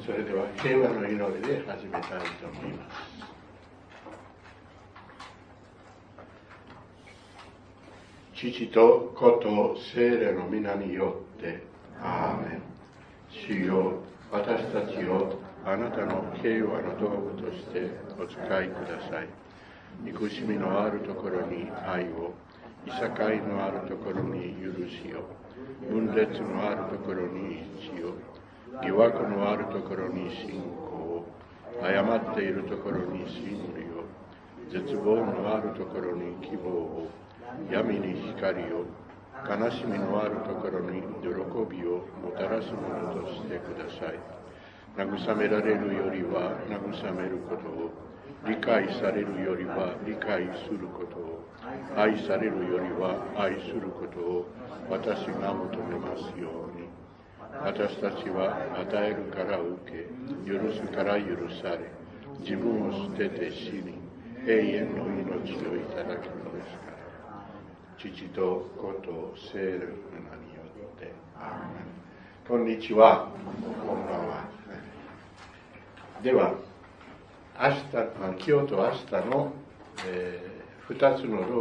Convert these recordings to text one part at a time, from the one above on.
それでは平和の祈りで始めたいと思います。父と子と聖霊の皆によってアーメン。主よ、私たちをあなたの平和の道具としてお使いください。憎しみのあるところに愛を、いさかいのあるところに許しを、分裂のあるところに一致を、疑惑のあるところに信仰を、誤っているところに真理を、絶望のあるところに希望を、闇に光を、悲しみのあるところに喜びをもたらすものとしてください。慰められるよりは慰めることを、理解されるよりは理解することを、愛されるよりは愛することを私が求めますように。私たちは与えるから受け、許すから許され、自分を捨てて死に、永遠の命をいただくのですから。父と子と聖霊の名によってアーメン。こんにちは。こんばんは。では今日と明日の、2つの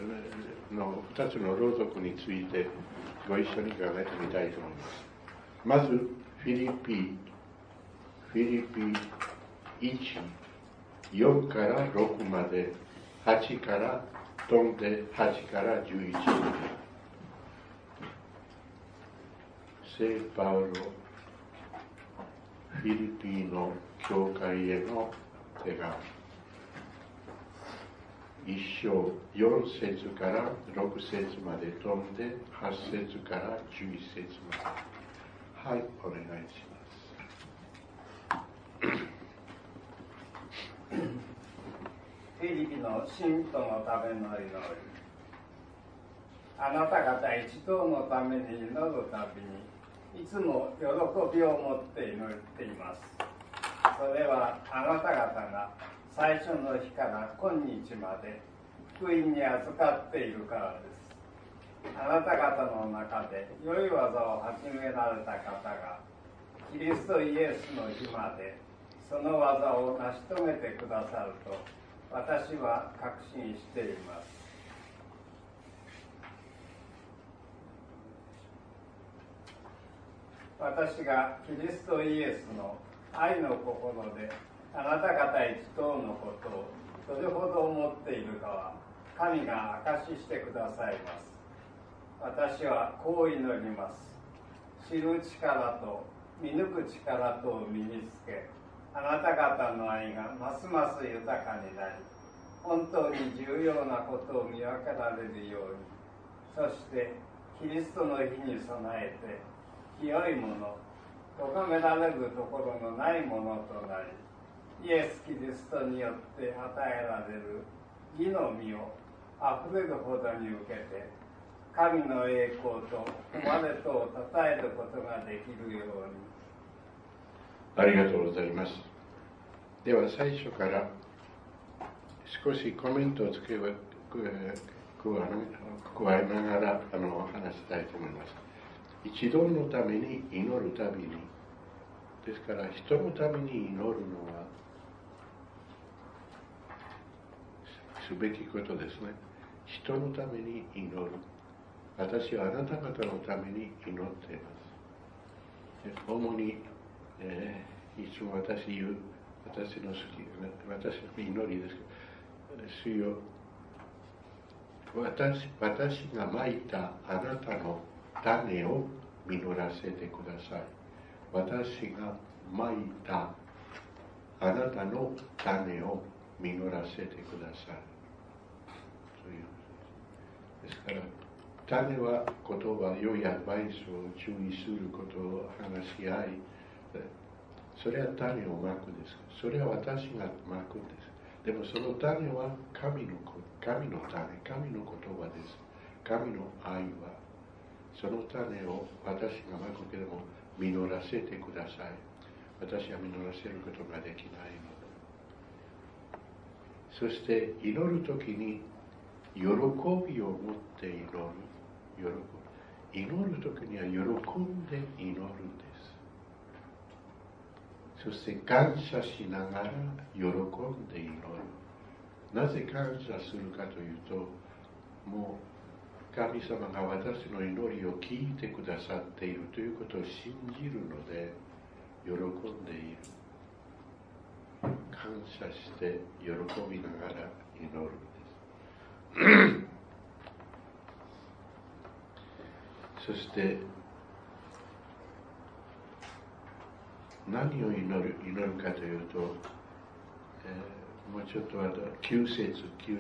朗読についてご一緒に考えてみたいと思います。まずフィリピ1、4から6まで、8から飛んで8から11まで。聖パウロフィリピの教会への手紙1章4節から6節まで飛んで8節から11節まで。はい、お願いします。 フィリピの信徒のための祈り。あなた方一同のために祈るたびにいつも喜びを持って祈っています。それはあなた方が最初の日から今日まで福音に預かっているからです。あなた方の中で良い技を始められた方がキリストイエスの日までその技を成し遂げてくださると私は確信しています。私がキリストイエスの愛の心であなた方一同のことをどれほど思っているかは神が証ししてくださいます。私はこう祈ります。知る力と見抜く力とを身につけ、あなた方の愛がますます豊かになり、本当に重要なことを見分けられるように、そしてキリストの日に備えて清いもの、咎められるところのないものとなり、イエス・キリストによって与えられる義の実をあふれるほどに受けて、神の栄光と誉れとを称えることができるように。 ありがとうございます。では最初から少しコメントを加えながら話したいと思います。一同のために祈るたびに、ですから人のために祈るのはすべきことですね。人のために祈る。私はあなた方のために祈っています。主に、いつも私の祈りですけど、主よ、私がまいたあなたの種を実らせてください。私がまいたあなたの種を実らせてください。というですから、種は言葉、良いアドバイスを注意することを話し合い、それは種をまくです。それは私がまくんです。でもその種は神の種、神の言葉です。神の愛は、その種を私がまくけれども実らせてください。私は実らせることができないので。そして祈るときに喜びを持って祈る。祈るときには喜んで祈るんです。 そして感謝しながら喜んで祈る。なぜ感謝するかというと、もう神様が私の祈りを聞いてくださっているということを信じるので喜んでいる。感謝して喜びながら祈るんです。そして何を祈るかというと、もうちょっと9節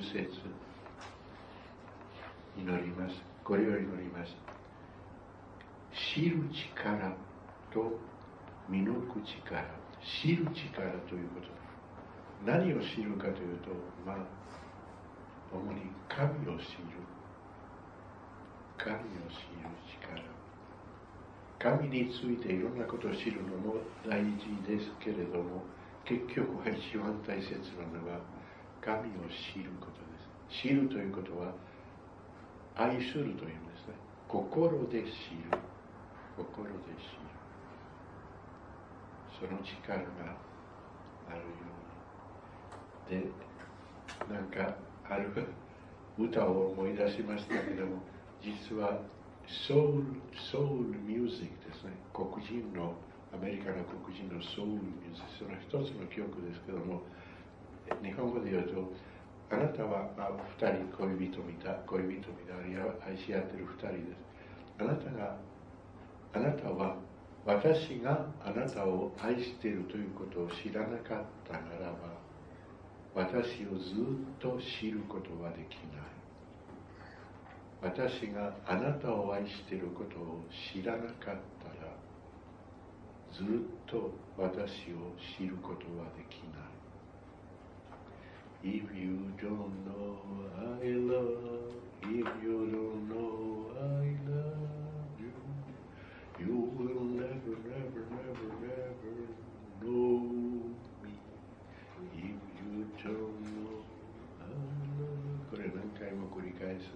祈ります。これを祈ります。知る力と見抜く力。知る力ということ。何を知るかというと、主に神を知る。神を知る力。神についていろんなことを知るのも大事ですけれども、結局は一番大切なのは神を知ることです。知るということは愛するというんですね。心で知る。心で知る。その力があるように。で、なんかある歌を思い出しましたけども、実はソウルミュージックですね。アメリカの黒人のソウルミュージック、その一つの曲ですけども、日本語で言うと、あなたは二人恋人みたい、愛し合ってる二人です。あなたは私があなたを愛しているということを知らなかったならば、私をずっと知ることはできない。私があなたを愛していることを知らなかったら、ずっと私を知ることはできない。If you don't know I love, if you don't know I love you, you will never, never, never, never know me. If you don't know I love, これ何回も繰り返す。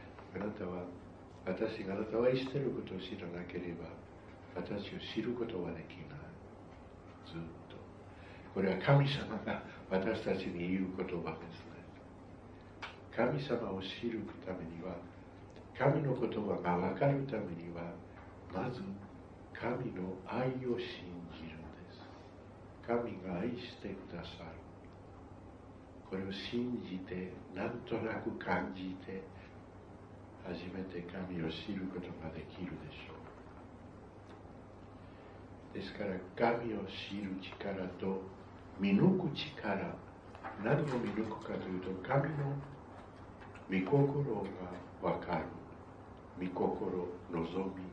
私があなたを愛していることを知らなければ、私を知ることはできない。ずっと。これは神様が私たちに言う言葉ですね。神様を知るためには、神の言葉が分かるためには、まず神の愛を信じるんです。神が愛してくださる。これを信じて、なんとなく感じて、初めて神を知ることができるでしょう。ですから、神を知る力と見抜く力、何を見抜くかというと、神の御心が分かる。御心、望み。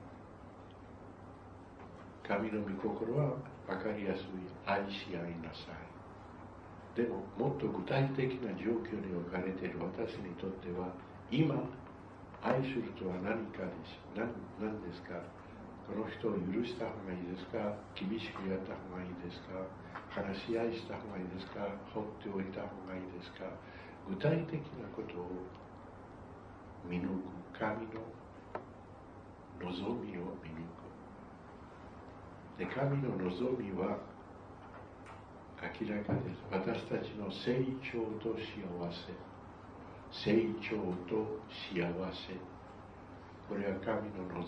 神の御心は分かりやすい。愛し合いなさい。でも、もっと具体的な状況に置かれている私にとっては、今、愛するとは何かです。何ですか？この人を許した方がいいですか？厳しくやった方がいいですか？話し合いした方がいいですか？放っておいた方がいいですか？具体的なことを見抜く。神の望みを見抜く。で、神の望みは明らかです。私たちの成長と幸せ。成長と幸せ。これは神の望みです。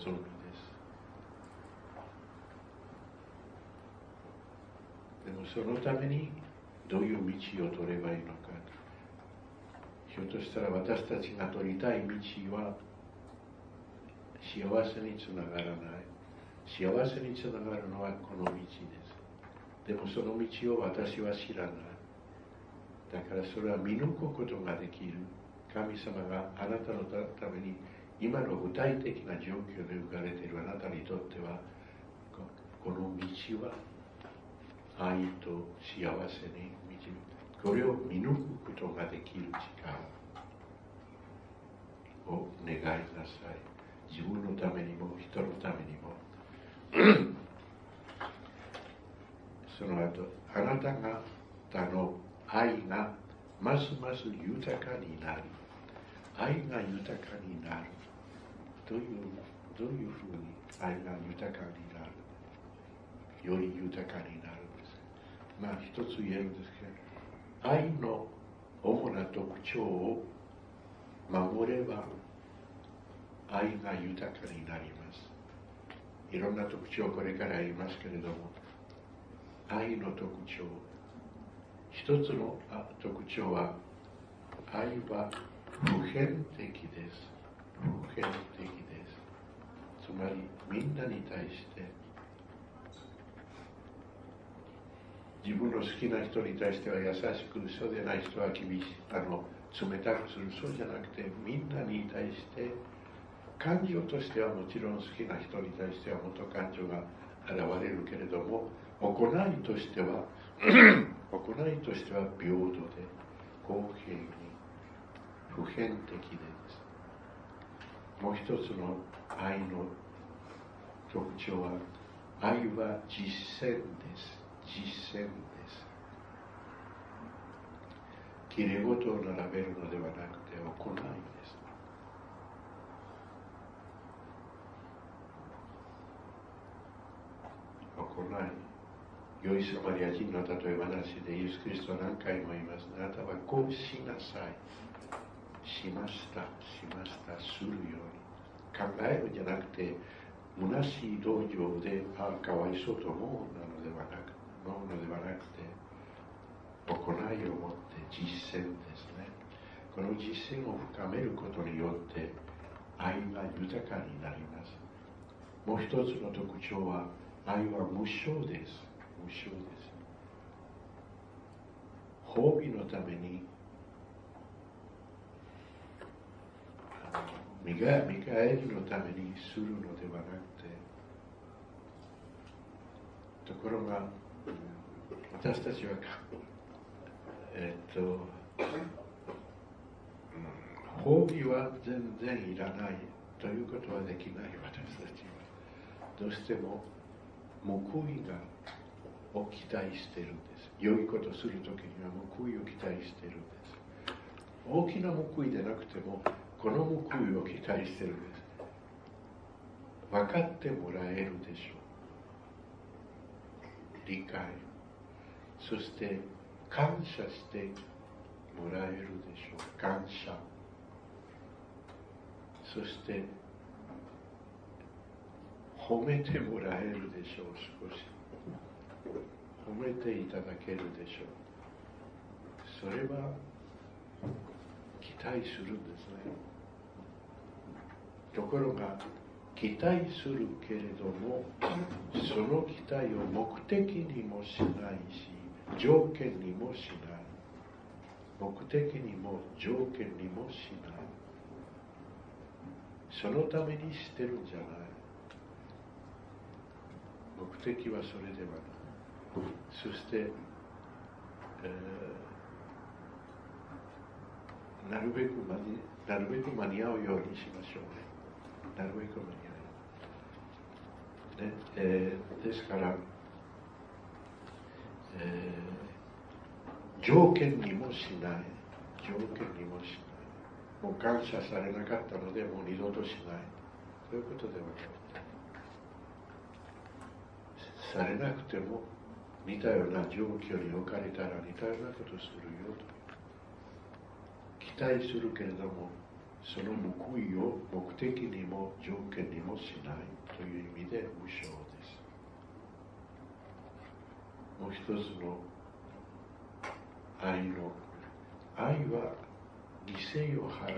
でもそのためにどういう道を取ればいいのか。ひょっとしたら私たちが取りたい道は幸せにつながらない。幸せにつながるのはこの道です。でもその道を私は知らない。だからそれは見抜くことができる。神様があなたのために今の具体的な状況で置かれているあなたにとっては、この道は愛と幸せに導く。これを見抜くことができる力を願いなさい。自分のためにも人のためにも。その後、あなた方の愛がますます豊かになり、愛が豊かになる。どういうふうに愛が豊かになる？より豊かになるんです。 一つ言えるんですけど、愛の主な特徴を守れば愛が豊かになります。いろんな特徴をこれから言いますけれども、愛の特徴、一つの特徴は、愛は普遍的です。普遍的です。つまりみんなに対して自分の好きな人に対しては優しく、そうでない人は厳しい、冷たくする、そうじゃなくて、みんなに対して感情としてはもちろん好きな人に対してはもっと感情が現れるけれども、行いとしては平等で公平に普遍的です。もう一つの愛の特徴は、愛は実践です。実践です。きれい事を並べるのではなくて行いです。行い。良いサマリア人の例え話でイエス・キリストは何回も言います。あなたはこうしなさい。しました、するように。考えるんじゃなくて、虚しい道場で、かわいそうと思うのではなくて、行いをもって実践ですね。この実践を深めることによって、愛が豊かになります。もう一つの特徴は、愛は無償です。無償です。褒美のために見返りのためにするのではなくて、ところが私たちは褒美は全然いらないということはできない。私たちはどうしても報いを期待しているんです。良いことするときには報いを期待しているんです。大きな報いでなくてもこの報いを期待しているんです。分かってもらえるでしょう。理解、そして感謝してもらえるでしょう。感謝、そして褒めてもらえるでしょう。少し褒めていただけるでしょう。それは期待するんですね。ところが期待するけれども、その期待を目的にもしないし、条件にもしない。目的にも条件にもしない。そのためにしてるんじゃない。目的はそれではない。そして、なるべく間に合うようにしましょうね。なるべく間に合う。ですから、条件にもしない。もう感謝されなかったので、もう二度としない。そういうことではない。されなくても、似たような状況に置かれたら似たようなことをするよと。期待するけれども、その報いを目的にも条件にもしないという意味で無償です。もう一つの愛は犠牲を払うです。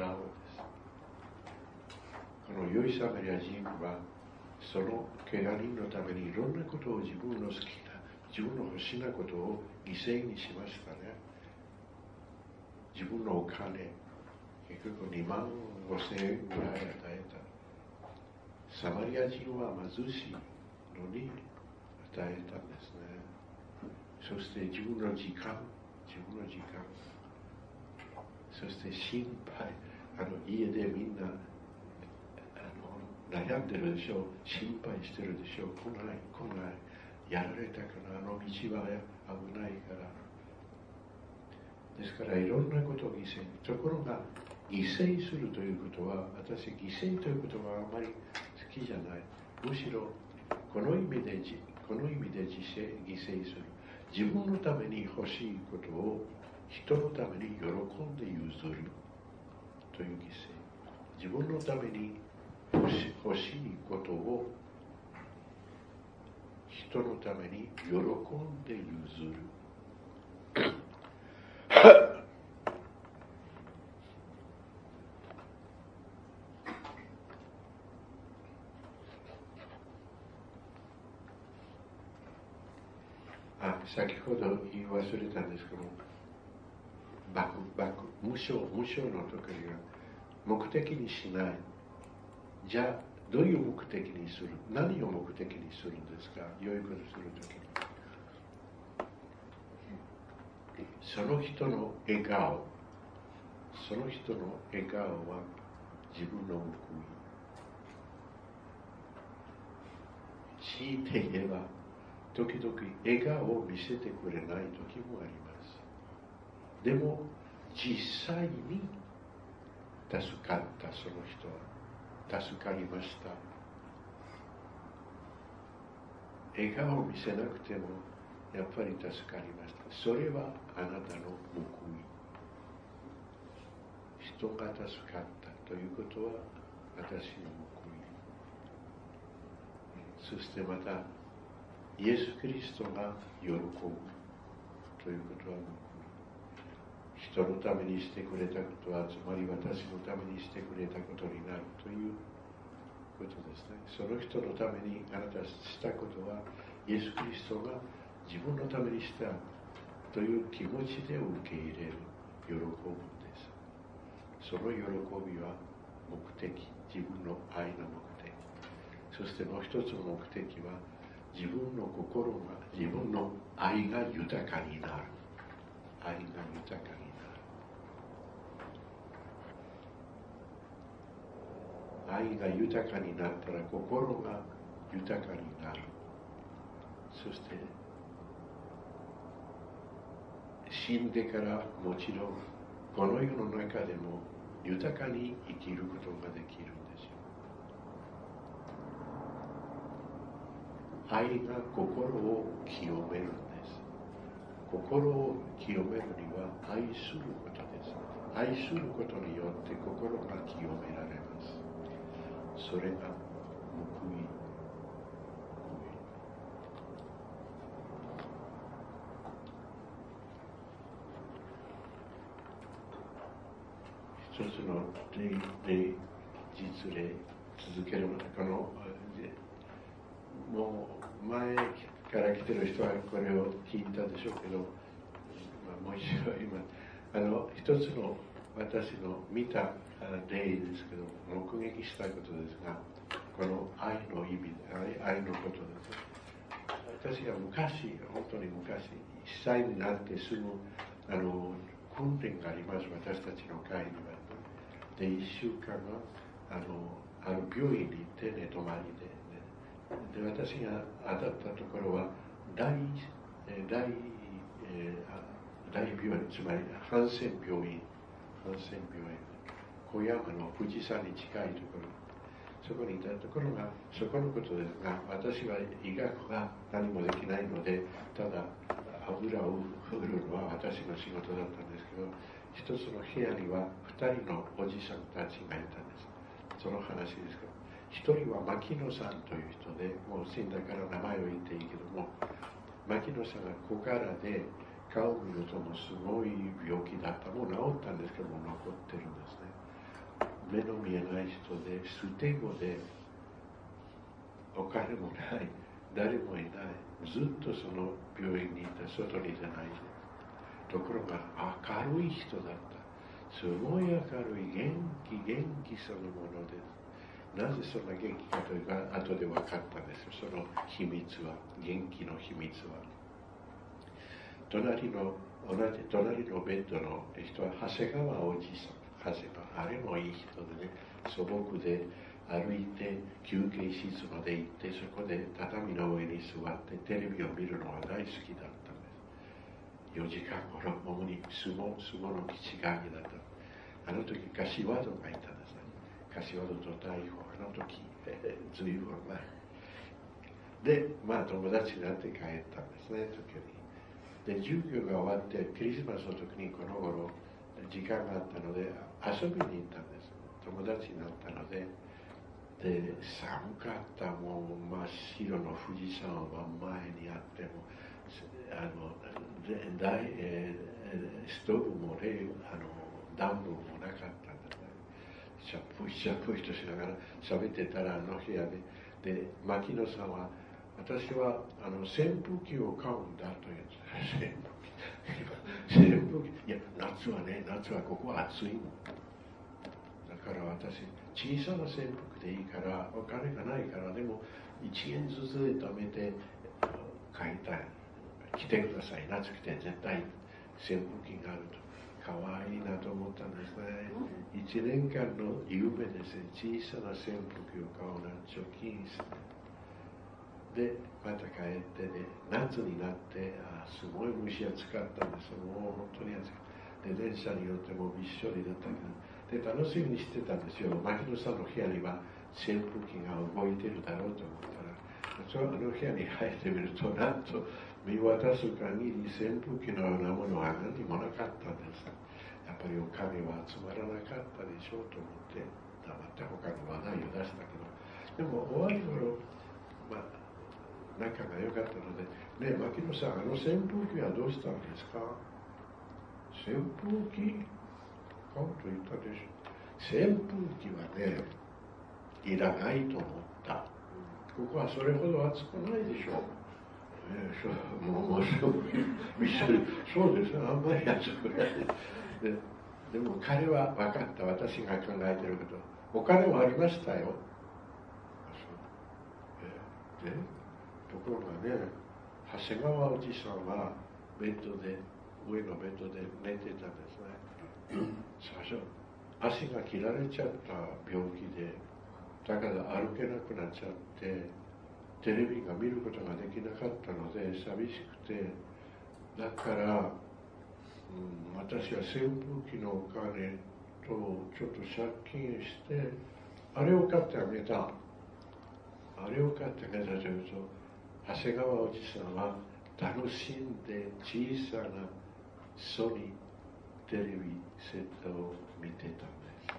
この良いサマリア人はその怪我人のためにいろんなことを自分の好きな、自分の欲しいなことを犠牲にしましたね。自分のお金、結局25,000円ぐらい与えた。サマリア人は貧しいのに与えたんですね。そして自分の時間、そして心配、家でみんな悩んでるでしょう、心配してるでしょう、来ない、やられたかな、道は危ないから。ですからいろんなことを犠牲に。ところが犠牲するということは、私犠牲ということはあまり好きじゃない。むしろこの意味で犠牲する。 自分のために欲しいことを人のために喜んで譲るという犠牲。自分のために欲しいことを人のために喜んで譲る。先ほど言い忘れたんですけど、無償の時には目的にしない。じゃあどういう目的にする？何を目的にするんですか？良いことするときに、その人の笑顔、その人の笑顔は自分の報い。強いて言えば時々笑顔を見せてくれない時もあります。でも実際に助かったその人は助かりました。笑顔を見せなくてもやっぱり助かりました。それはあなたの報い。人が助かったということは私の報い。そしてまたイエス・キリストが喜ぶということは報い。人のためにしてくれたことは、つまり私のためにしてくれたことになるということですね。その人のためにあなたしたことは、イエス・キリストが自分のためにしたという気持ちで受け入れる、喜ぶんです。その喜びは目的、自分の愛の目的。そしてもう一つの目的は、自分の心が、自分の愛が豊かになる。愛が豊かになる。愛が豊かになったら心が豊かになる。そして死んでからもちろんこの世の中でも豊かに生きることができるんですよ。愛が心を清めるんです。心を清めるには愛することです。愛することによって心が清められます。それが報い。一つの実例続けるので、もう前から来てる人はこれを聞いたでしょうけど、もう一度今一つの私の見た例ですけど、目撃したことですが、この愛の意味、愛のことです。私が昔、本当に昔、1歳になってすぐ訓練があります、私たちの会には。で、1週間はある病院に行ってね、泊まりで。で、私が当たったところは大病院、つまりハンセン病院、小山の富士山に近いところ、そこにいたところが、そこのことですが、私は医学は何もできないので、ただ油を振るのは私の仕事だったんですけど、一つの部屋には2人のおじさんたちがいたんです。その話ですけど、一人は牧野さんという人で、もう死んだから名前を言っていいけども、牧野さんが小柄で顔を見るともすごい病気だった。もう治ったんですけども残ってるんですね。目の見えない人で、捨て子で、お金もない、誰もいない、ずっとその病院にいた、外に出ない人。ところが明るい人だった。すごい明るい、元気そのものです。なぜそんな元気かというか、後で分かったんですよ。その秘密は、元気の秘密は。同じ隣のベッドの人は長谷川おじさん。長谷川、あれもいい人でね、素朴で歩いて休憩室まで行って、そこで畳の上に座ってテレビを見るのが大好きだったんです。4時間ほど、主に相撲の基地がだった。あの時、柏戸がいたんですね。柏戸と大砲、あの時、ずいぶん前。で、友達になって帰ったんですね、時に。 で授業が終わってクリスマスの時にこの頃時間があったので遊びに行ったんです。友達になったので、で寒かった。もう真っ白の富士山は真ん前にあってもストーブも暖房もなかったんですね。しゃっぽいしゃっぽいとしながら喋ってたら部屋で牧野さんは私は扇風機を買うんだと言うんです。扇風機、いや夏はここは暑いもん。だから私小さな扇風機でいいからお金がないからでも1円ずつ貯めて買いたい。来てください。夏来て絶対扇風機があると。かわいいなと思ったんですね。1年間の夢ですね。小さな扇風機を買うのは貯金して。でまた帰ってね、夏になってすごい蒸し暑かったんです。もう本当に暑かった。で電車によってもびっしょりだったけど、で楽しみにしてたんですよ。牧野さんの部屋には扇風機が動いてるだろうと思ったら、部屋に入ってみると、なんと見渡す限り扇風機のようなものは何もなかったんです。やっぱりお金は集まらなかったでしょうと思って黙って他の話題を出したけど、でも終わり頃仲が良かったので、ね、牧野さん、扇風機はどうしたんですか？扇風機買うと言ったでしょ。扇風機はね、いらないと思った。ここはそれほど暑くないでしょう。もうすごいびっしょり。そうですね、あんまり暑くない。でも彼は分かった。私が考えてること。お金はありましたよ。でところがね、長谷川おじさんは上のベッドで寝てたんですね。最初足が切られちゃった病気で、だから歩けなくなっちゃってテレビが見ることができなかったので寂しくて、だから、私は扇風機のお金とちょっと借金してあれを買ってあげた。あれを買ってあげたというと、長谷川おじさんは楽しんで小さなソニーテレビセットを見てたんです。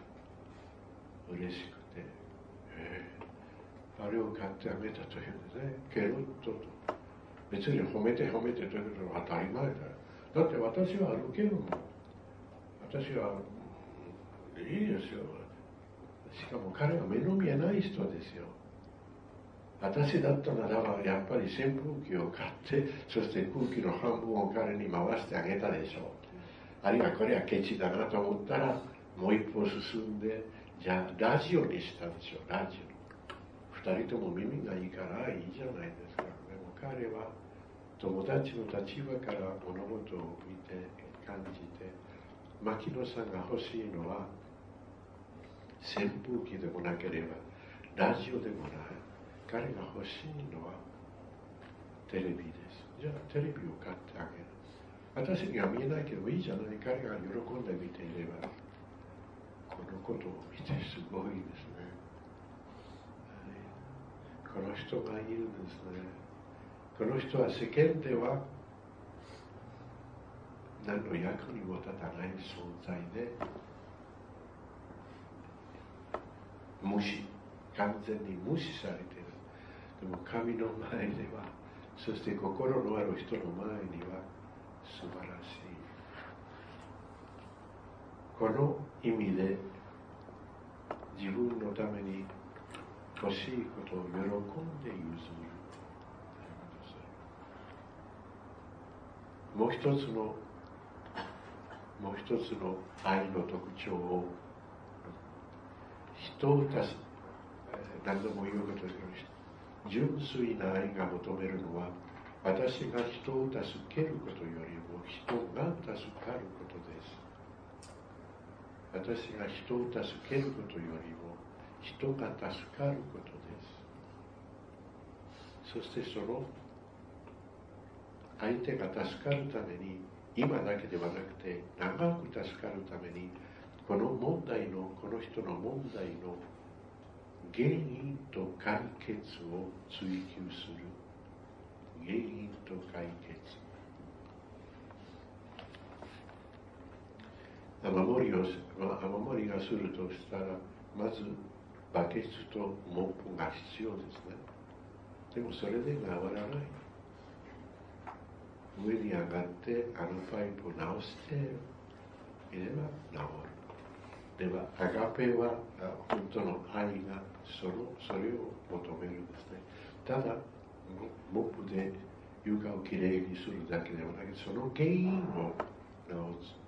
嬉しくて、あれを買ってあげたというね、ケロッと別に褒めてというのは当たり前だよ。だって私は歩けるもん。私はいいですよ。しかも彼は目の見えない人ですよ。私だったならばやっぱり扇風機を買って、そして空気の半分を彼に回してあげたでしょう。あるいはこれはケチだなと思ったらもう一歩進んで、じゃあラジオにしたでしょ。ラジオ2人とも耳がいいからいいじゃないですか。でも彼は友達の立場から物事を見て感じて、牧野さんが欲しいのは扇風機でもなければラジオでもない。彼が欲しいのはテレビです。じゃあテレビを買ってあげる。私には見えないけどいいじゃない。彼が喜んで見ていれば、このことを見てすごいですね。この人がいるんですね。この人は世間では何の役にも立たない存在で、完全に無視されている。でも神の前では、そして心のある人の前には素晴らしい。この意味で自分のために欲しいことを喜んで譲る。もう一つの愛の特徴を、人を何度も言うことにより、純粋な愛が求めるのは、私が人を助けることよりも人が助かることです。私が人を助けることよりも人が助かることです。そしてその相手が助かるために、今だけではなくて長く助かるために、この人の問題の原因と解決を追求する。原因と解決。 雨漏りがするとしたら、まずバケツとモップが必要ですね。でもそれで治らない。上に上がってあのパイプを直していれば治る。ではアガペは本当の愛がそれを求めるんですね。ただモップで床をきれいにするだけではなく、その原因を直す。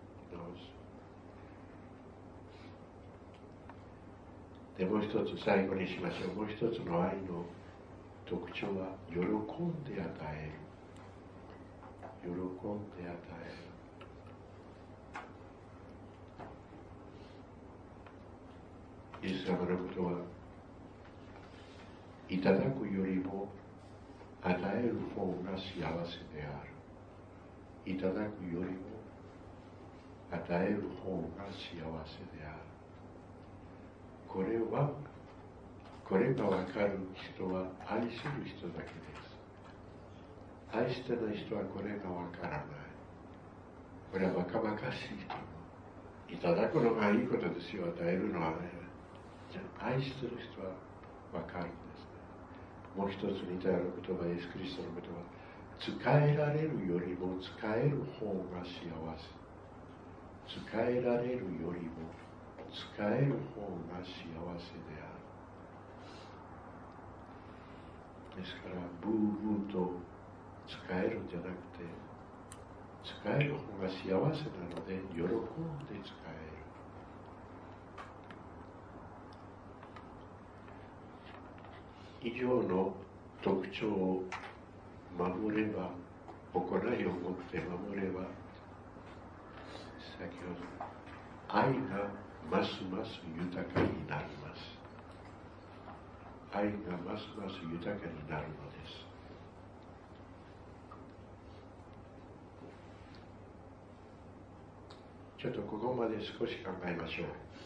でもう一つ最後にしましょう。もう一つの愛の特徴は喜んで与える。喜んで与える。イエス様のことはいただくよりも与える方が幸せである。いただくよりも与える方が幸せである。これが分かる人は愛する人だけです。愛してない人はこれが分からない。これはバカバカしい人。いただくのがいいことですよ。与えるのはね。じゃあ愛してる人は分かるんですね。もう一つ似たような言葉、イエス・キリストの言葉。使えられるよりも使える方が幸せ。使えられるよりも使える方が幸せである。ですからブーブーと使えるんじゃなくて、使える方が幸せなので喜んで使える。以上の特徴を守れば、行いをもって守れば、先ほど愛がますます豊かになります。愛がますます豊かになるのです。ちょっとここまで少し考えましょう。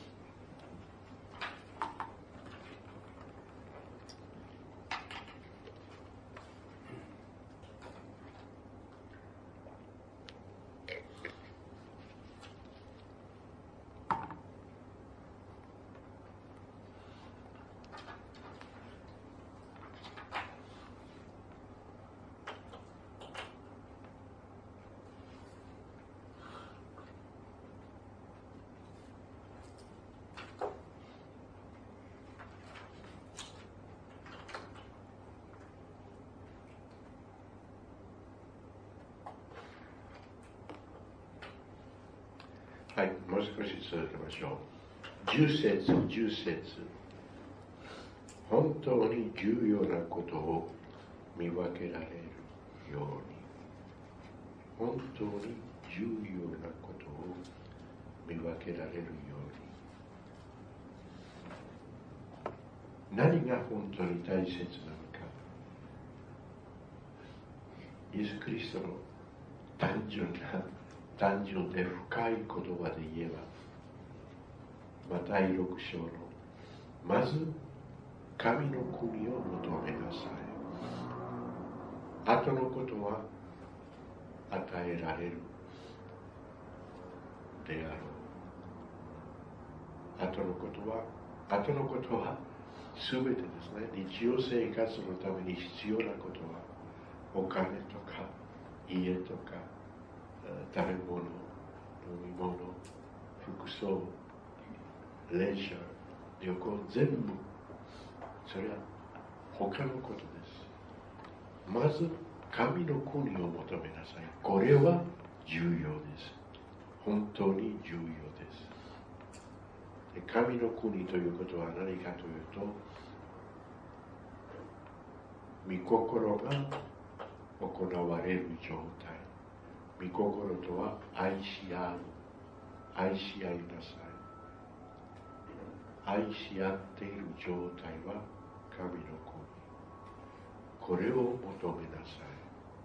はい、もう少し続けましょう。10節。本当に重要なことを見分けられるように。本当に重要なことを見分けられるように。何が本当に大切なのか。イエス・キリストの単純で深い言葉で言えば、マタイ6章のまず神の国を求めなさい。後のことは与えられるであろう。後のことは全てですね、日常生活のために必要なことはお金とか家とか食べ物、飲み物、服装、レジャー、旅行、全部それは他のことです。まず神の国を求めなさい。これは重要です。本当に重要です。で、神の国ということは何かというと、御心が行われる状態。御心とは愛し合う。愛し合いなさい。愛し合っている状態は神の国。これを求めなさい。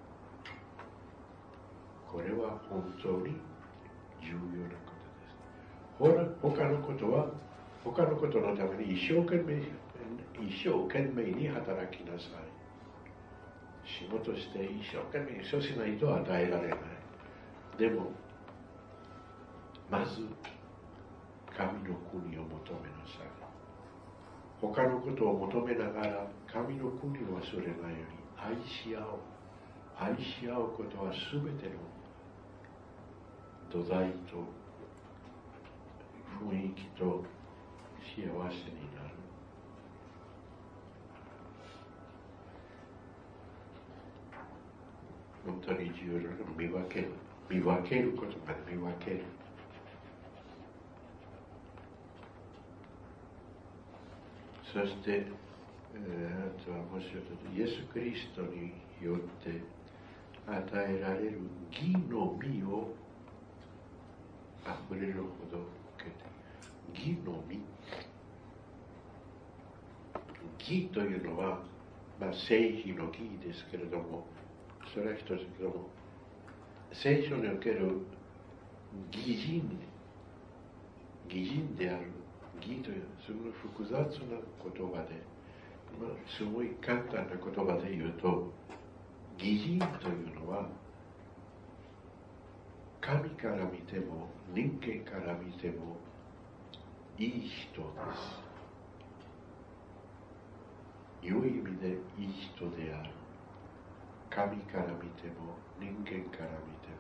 これは本当に重要なことです。他のことのために一生懸命に働きなさい。仕事して一生懸命そうしないと与えられない。でもまず神の国を求めなさい。他のことを求めながら神の国を忘れないように愛し合おう。愛し合うことは全ての土台と雰囲気と幸せになる。本当に重要なのは見分ける。見分けることまで見分ける。そして、あとはもう一つ、イエス・キリストによって与えられる義の実をあふれるほど受けて、義の実。義というのは、聖非の義ですけれども、それは一つけれども、聖書における義人である義という、すごい複雑な言葉で、すごい簡単な言葉で言うと、義人というのは、神から見ても人間から見てもいい人です。良い意味でいい人である。神から見ても人間から見て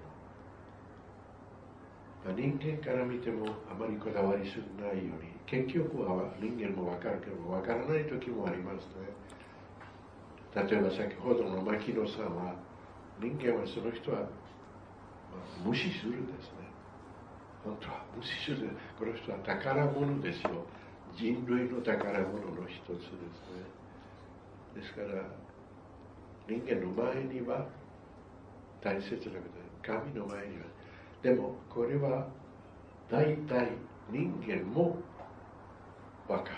も、人間から見てもあまりこだわりすぎないように、結局は人間も分かるけども分からない時もありますね。例えば先ほどの牧野さんは、人間はその人は、無視するんですね。本当は無視する。この人は宝物ですよ。人類の宝物の一つですね。ですから人間の前には大切なことです。神の前には。でもこれは大体人間も分かる。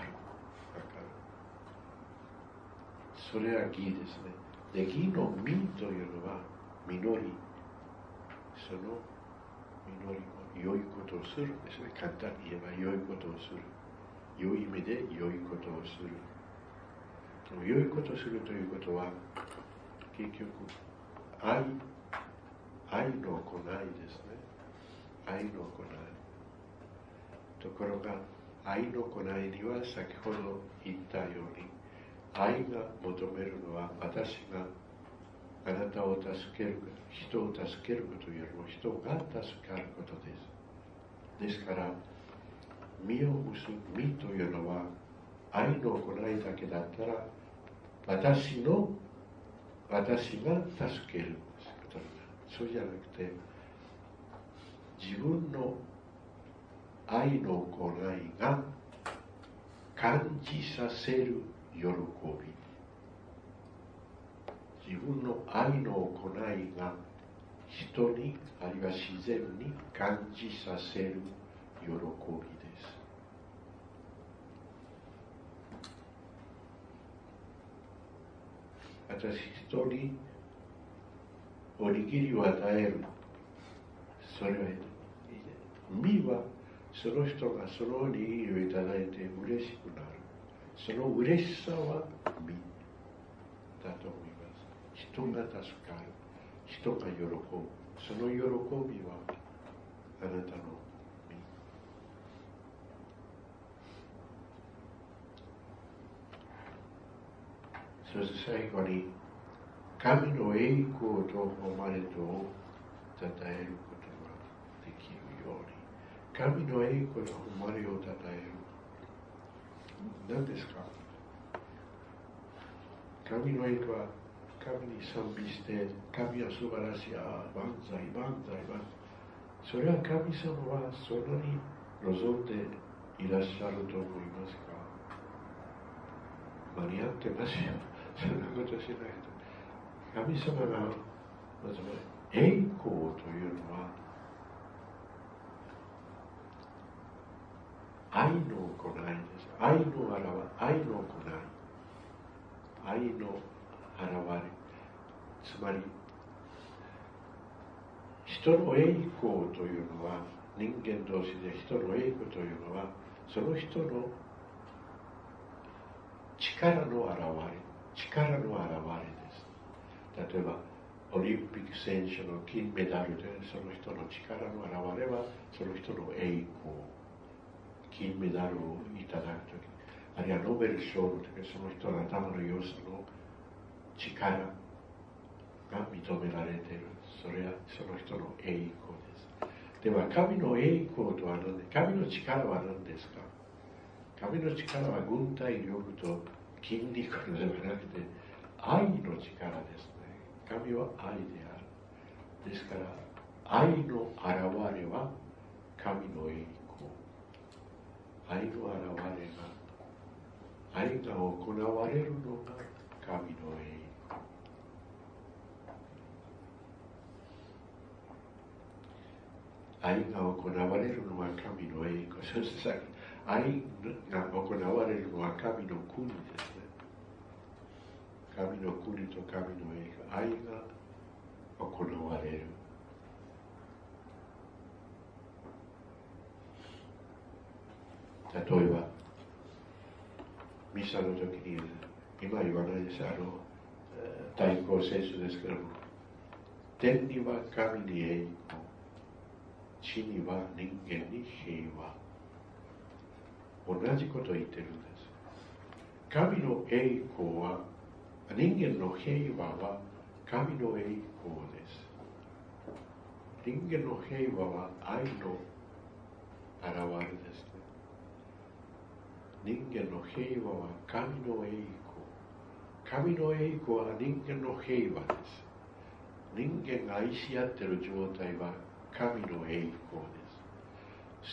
それは義ですね。で、義の実というのは実り。その実りも良いことをするんですね。簡単に言えば良いことをする。良い意味で良いことをする。良いことをするということは結局愛の行いですね。愛の行い。ところが愛の行いには先ほど言ったように、愛が求めるのは私があなたを助けること、人を助けることよりも人が助かることです。ですから実を結ぶ実というのは愛の行いだけだったら私が助けることになる。そうじゃなくて、自分の愛の行いが感じさせる喜び。自分の愛の行いが人にあるいは自然に感じさせる喜びです。私人におにぎりを与える。それは実はその人がそのおにぎりをいただいて嬉しくなる。その嬉しさは実だと思います。人が助かる。人が喜ぶ。その喜びはあなたの実。そして最後に、神の栄光と誉れとを称えることができるように。神の栄光と誉れを称える。何ですか？神の栄光は神に賛美して、神は素晴らしい、万歳、万歳、万歳。それは神様はそんなに望んでいらっしゃると思いますか？間に合ってますよ。そんなことしないと。神様がまず栄光というのは愛の行いです。愛の行い。愛の現れ。つまり人の栄光というのは、人間同士で人の栄光というのはその人の力の現れです。例えばオリンピック選手の金メダルでその人の力の表れはその人の栄光、金メダルをいただくとき、あるいはノーベル賞のとき、その人の頭の良さの力が認められている。それはその人の栄光です。では神の栄光とは何で、神の力は何ですか？神の力は軍隊力と筋肉ではなくて愛の力ですね。神は愛である。ですから愛の現れは神の栄光。愛の現れが、愛が行われるのが神の栄光。愛が行われるのは神の栄光。そして愛が行われるのは神の国ですね。神の国と神の栄光、愛が行われる。例えばミサの時に、今言わないです、対抗聖書ですけども、天には神に栄光、地には人間に平和。同じことを言ってるんです。神の栄光は、人間の平和は神の栄光です。人間の平和は愛の現れですね。人間の平和は神の栄光。神の栄光は人間の平和です。人間が愛し合っている状態は神の栄光です。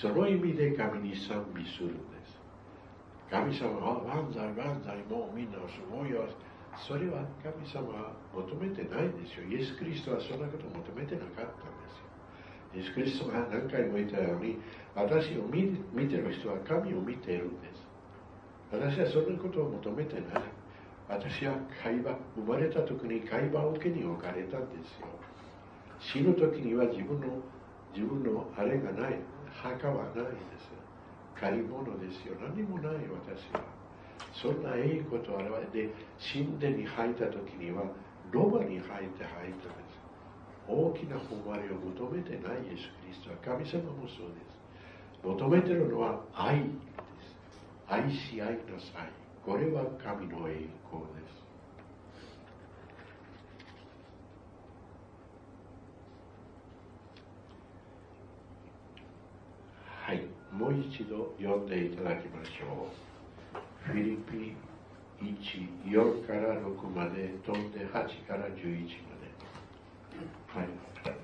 その意味で神に賛美するんです。神様は万歳万歳、もうみんなすごいよ。それは神様は求めてないんですよ。イエス・キリストはそんなことを求めてなかったんですよ。イエス・キリストが何回も言ったように、私を見てる人は神を見ているんです。私はそんなことを求めてない。私は生まれた時に会話受けに置かれたんですよ。死ぬ時には自分のあれがない、墓はないです。借り物ですよ。何もない私は。そんな栄光と表れて、神殿に入った時にはロバに入ったんです。大きな誉れを求めてないイエス・キリストは、神様もそうです。求めているのは愛です。愛し合いなさい。これは神の栄光です。はい、もう一度読んでいただきましょう。フィリピ1、4から6まで、飛んで8から11まで。はい。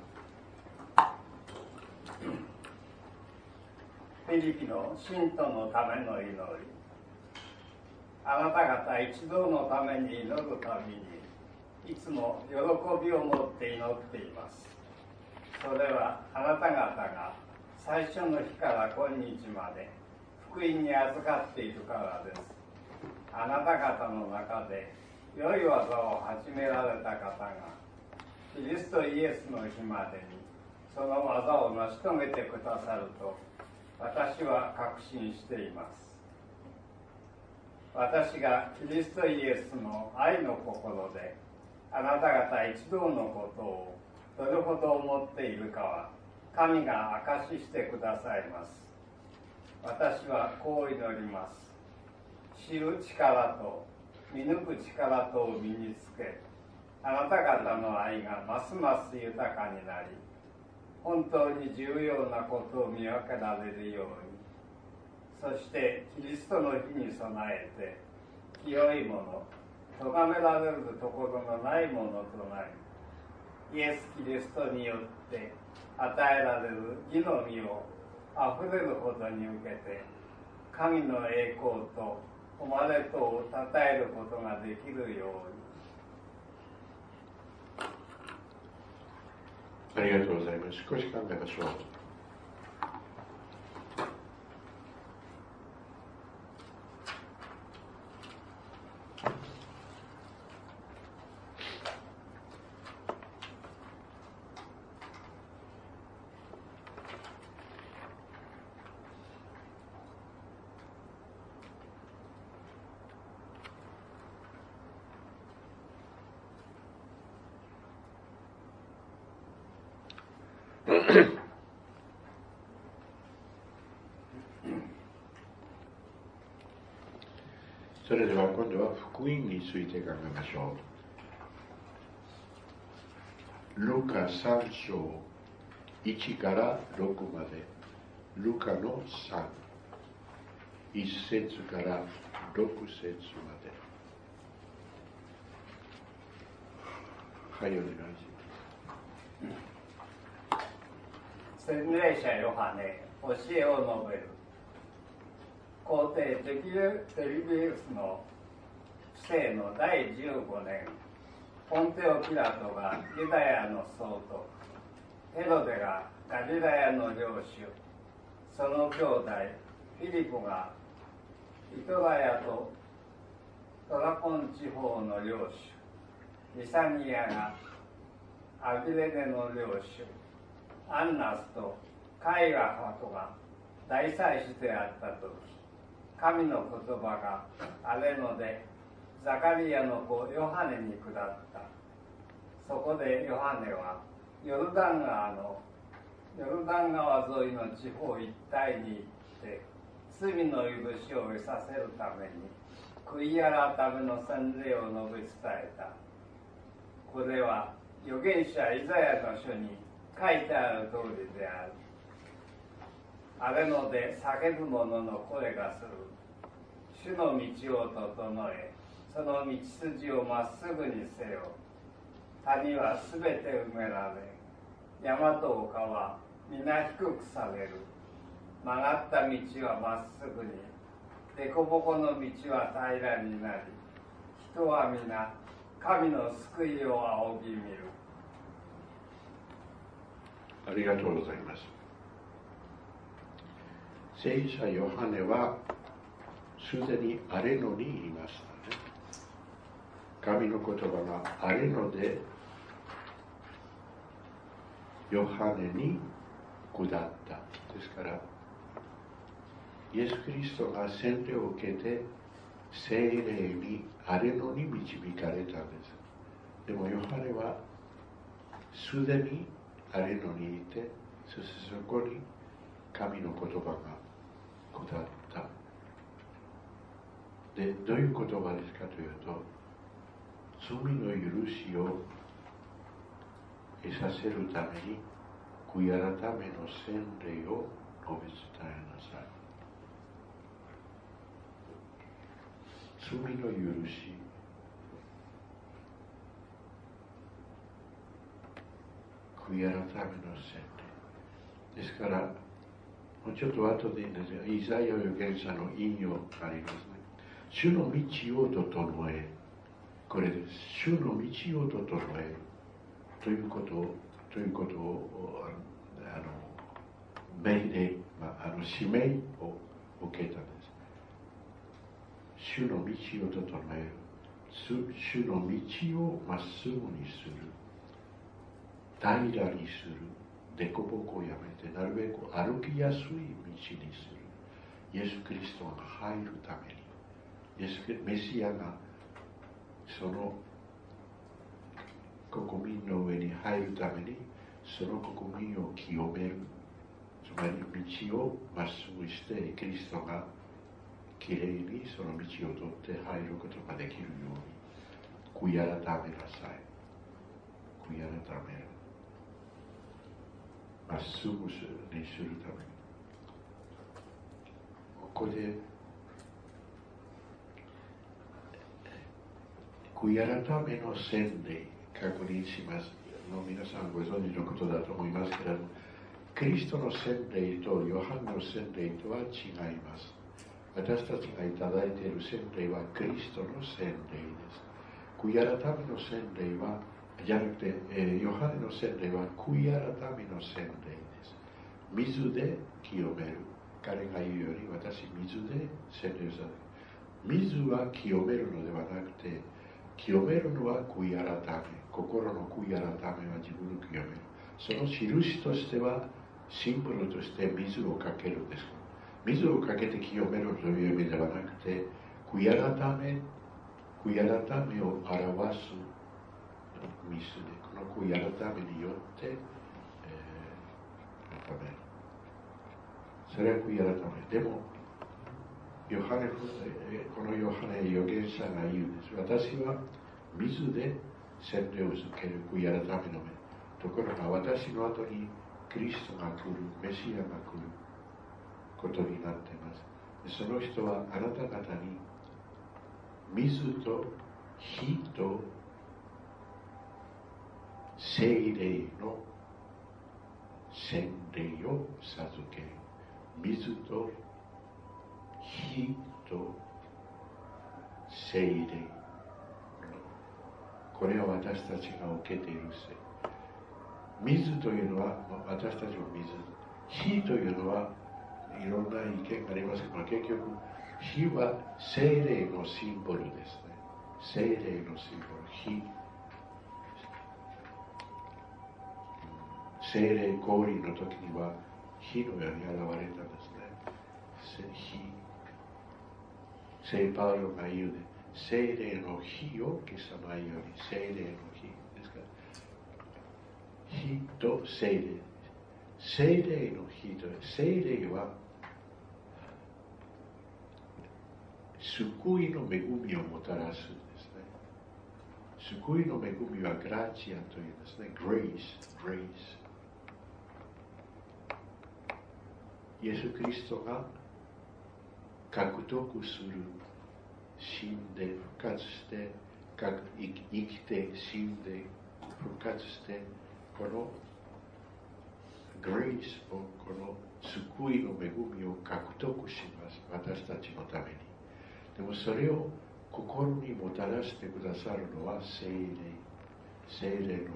フィリピの信徒のための祈り。あなた方一同のために祈るたびに、いつも喜びを持って祈っています。それはあなた方が最初の日から今日まで福音に預かっているからです。あなた方の中で良い技を始められた方が、キリストイエスの日までにその技を成し遂げてくださると私は確信しています。私がキリストイエスの愛の心であなた方一同のことをどれほど思っているかは神が証ししてくださいます。私はこう祈ります。知る力と見抜く力とを身につけ、あなた方の愛がますます豊かになり、本当に重要なことを見分けられるように、そしてキリストの日に備えて清いもの、咎められるところのないものとなり、イエス・キリストによって与えられる義の実をあふれるほどに受けて、神の栄光と誉れとをたたえることができるように。 ありがとうございます。少し考えましょう。 それでは今度は福音について考えましょう。ルカ3章1から6まで、ルカの3、1節から6節まで。はい、お願いします。洗礼者ヨハネ、教えを述べる。皇帝テリビウスの治世の第15年、ポンテオ・ピラトがユダヤの総督、ヘロデがガリラヤの領主、その兄弟フィリポがイトラヤとトラコン地方の領主、リサニアがアビレネの領主、アンナスとカイラファトが大祭司であった時、神の言葉があれのでザカリアの子ヨハネに下った。そこでヨハネはヨルダン川沿いの地方一帯に行って罪の許しを得させるために悔い改めの洗礼を述べ伝えた。これは預言者イザヤの書に書いてある通りである。あれので叫ぶ者の声がする。主の道を整え、その道筋をまっすぐにせよ。谷はすべて埋められ、山と丘は皆低くされる。曲がった道はまっすぐに、凸凹の道は平らになり、人は皆神の救いを仰ぎ見る。 ありがとうございます。聖者ヨハネはすでにあれのにいましたね。神の言葉があれのでヨハネに下った。ですからイエス・キリストが洗礼を受けて聖霊にあれのに導かれたんです。でもヨハネはすでにあれのにいて、そしてそこに神の言葉が下った。で、どういう言葉ですかというと、罪の許しを得させるために悔い改めの洗礼を述べ伝えなさい。罪の許し、悔い改めの洗礼ですから、もうちょっと後でいいんですが、イザヤ預言者の引用がありますね。主の道を整え、これです。主の道を整えるということを命令、使命を受けたんです。主の道を整える。主の道をまっすぐにする。平らにする。凸凹をやめて、なるべく歩きやすい道にする。イエス・キリストが入るために、メシアがその国民の上に入るために、その国民を清める。つまり道をまっすぐして、キリストがきれいにその道を通って入ることができるように、悔い改めなさい。悔い改める。まっすぐにするために。ここで、悔い改めの洗礼、確認します。皆さんご存知のことだと思いますけれども、キリストの洗礼とヨハネの洗礼とは違います。私たちがいただいている洗礼はキリストの洗礼です。悔い改めの洗礼は、じゃなくて、ヨハネの洗礼は悔い改めの洗礼です。水で清める。彼が言うように、私、水で洗礼される。水は清めるのではなくて、清めるのは悔い改め。心の悔い改めは自分を清める。その印としては、シンボルとして水をかけるんです。水をかけて清めるという意味ではなくて、悔い改めを表す水で、この悔い改めによって、改める。それは悔い改め。でも、 このヨハネ預言者が言うんです。私は水で洗礼を受ける悔い改めの目。ところが私の後にキリストが来る、メシアが来ることになっています。その人はあなた方に水と火と聖霊の洗礼を授ける。水と火と聖霊、これは私たちが受けている水というのは私たちの水、火というのはいろんな意見がありますが、結局火は聖霊のシンボルですね。聖霊のシンボル、火、聖霊降臨の時には火のように現れたんですね。聖パウロが言うね、聖霊の火を消さないように、聖霊の火ですから、火と聖霊、聖霊の火と聖霊は救いの恵みをもたらすんですね。救いの恵みはグラチアというんですね。グレイス。イエス・キリストが獲得する、死んで復活して生きて死んで復活して、このグレイスを、この救いの恵みを獲得します。私たちのために。でもそれを心にもたらしてくださるのは聖霊の役目ですね。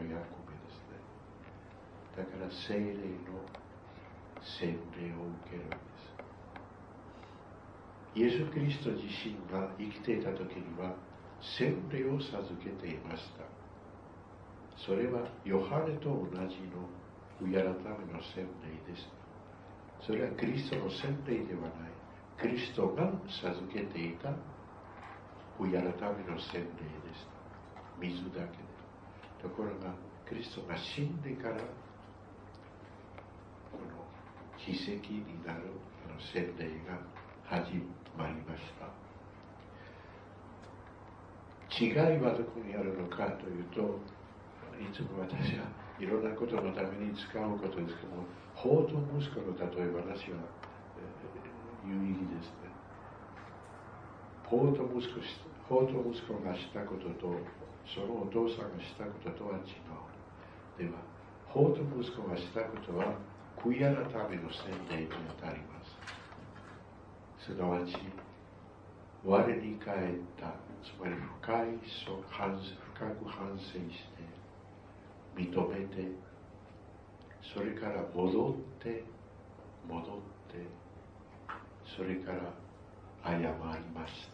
だから聖霊の洗礼を受けるんです。イエス・キリスト自身が生きていた時には洗礼を授けていました。それはヨハネと同じの悔い改めの洗礼です。それはキリストの洗礼ではない。キリストが授けていた悔い改めの洗礼です。水だけで。ところがキリストが死んでからこの奇跡になる洗礼が始まりました。違いはどこにあるのかというと、いつも私はいろんなことのために使うことですけども、法と息子の例え話は有意義ですね。法と息子がしたこととそのお父さんがしたこととは違う。では法と息子がしたことは悔い改めの洗礼にあたります。すなわち我に返った、つまり深く反省して認めて、それから戻ってそれから謝りました。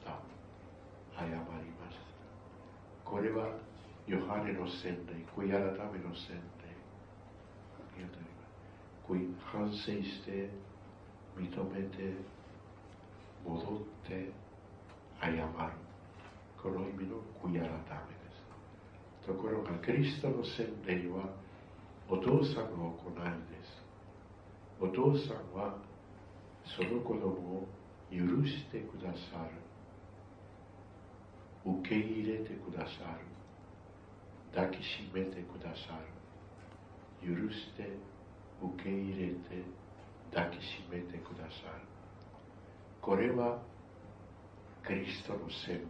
これはヨハネの洗礼、悔い改めの洗礼にあたります。反省して認めて戻って謝る、この意味の悔い改めです。ところがキリストの洗礼はお父さんの行いです。お父さんはその子供を許してくださる、受け入れてくださる、抱きしめてくださる、許して受け入れて抱きしめてくださる。これはキリストの洗礼です。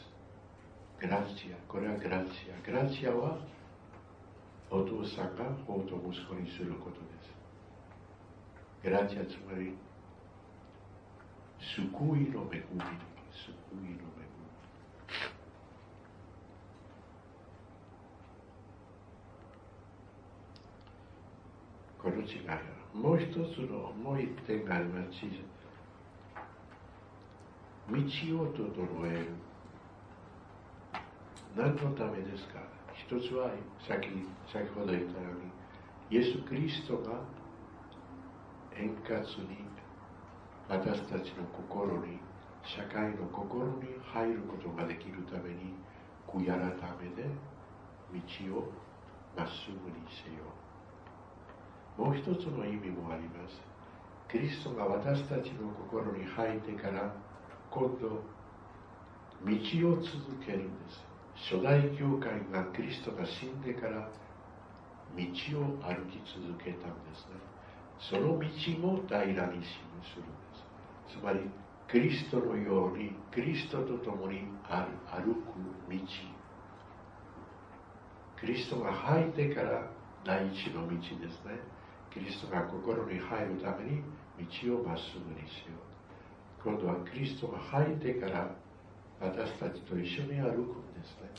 グラチア、これはグラチア。グラチアはお父さんが法と息子にすることです。グラチア、つまり救いの恵み。この違いはもう一点があります。道を整える。何のためですか？一つは先ほど言ったように、イエス・キリストが円滑に私たちの心に、社会の心に入ることができるために、悔い改めで道をまっすぐにせよ。もう一つの意味もあります。キリストが私たちの心に入ってから、 今度道を続けるんです。初代教会がキリストが死んでから道を歩き続けたんですね。その道も平らにするんです。つまりキリストのようにキリストと共に歩く道、キリストが入ってから第一の道ですね。キリストが心に入るために道をまっすぐにしよう。今度はキリストが入ってから私たちと一緒に歩くんですね。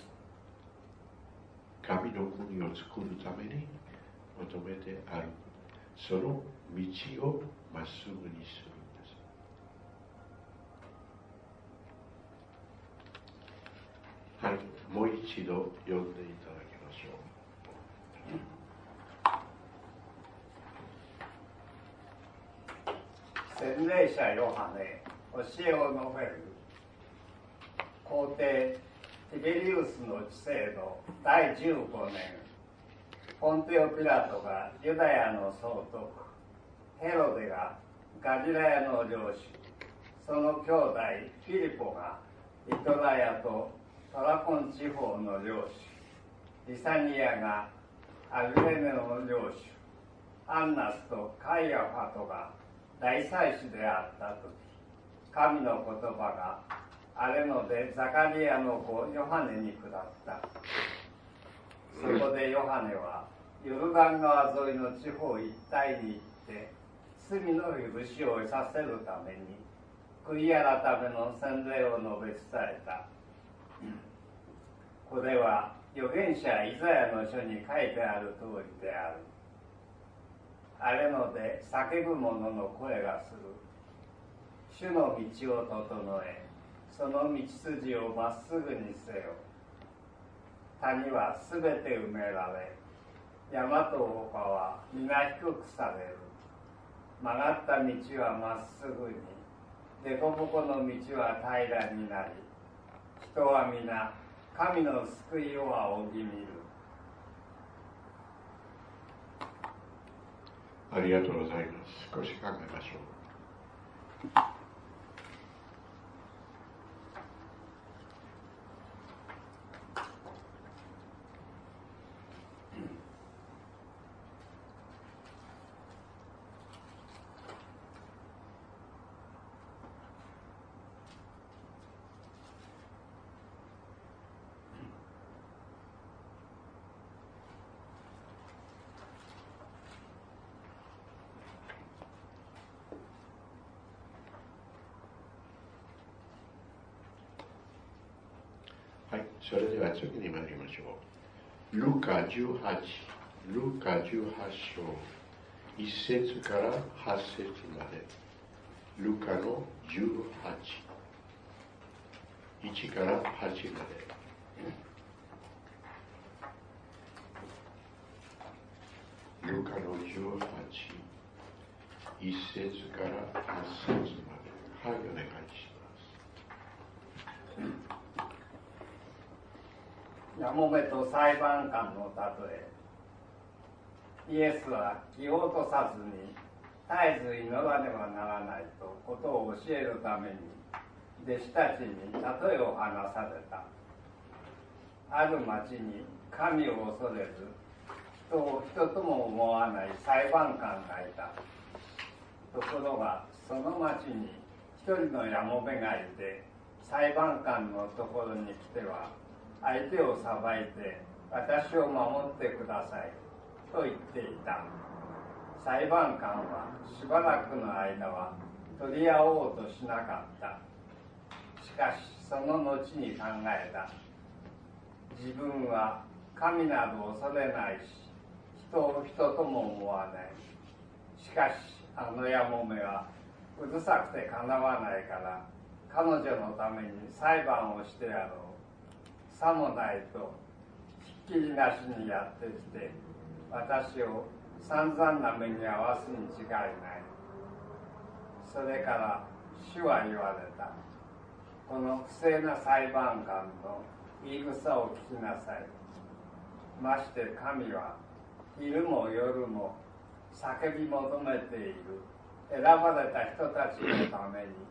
神の国を作るために求めて歩く。その道をまっすぐにするんです。はい、もう一度読んでいただきましょう。洗礼者ヨハネ、教えを述べる皇帝ティベリウスの治世の第15年、ポンテオ・ピラトがユダヤの総督、ヘロデがガリラヤの領主、その兄弟フィリポがイトラヤとトラコン地方の領主、リサニアがアルレネの領主、アンナスとカイアファトが大祭司であったとき、神の言葉があれのでザカリアの子ヨハネに下った。そこでヨハネはヨルダン川沿いの地方一帯に行って罪の許しを得させるために悔い改めの洗礼を述べ伝えた。これは預言者イザヤの書に書いてある通りである。あれので叫ぶ者の声がする。主の道を整え、その道筋をまっすぐにせよ。谷はすべて埋められ、山と丘は皆低くされる。曲がった道はまっすぐに、凸凹の道は平らになり、人は皆神の救いを仰ぎ見る。 ありがとうございます。少し考えましょう。はい、それでは次に参りましょう。ルカ18章、1節から8節まで。ルカの18、1から8まで。ルカの18、1節から8節まで。はい、お願いします。 やもめと裁判官の例え。イエスは気を落とさずに絶えず祈らねばならないとことを教えるために弟子たちに例えを話された。ある町に神を恐れず人を人とも思わない裁判官がいた。ところがその町に一人のやもめがいて、裁判官のところに来ては相手を裁いて私を守ってくださいと言っていた。裁判官はしばらくの間は取り合おうとしなかった。しかしその後に考えた。自分は神など恐れないし、人を人とも思わない。しかしあのやもめはうるさくてかなわないから、彼女のために裁判をしてやろう。さもないとひっきりなしにやってきて私を散々な目に遭わすに違いない。それから主は言われた。この不正な裁判官の言い草を聞きなさい。まして神は昼も夜も叫び求めている選ばれた人たちのために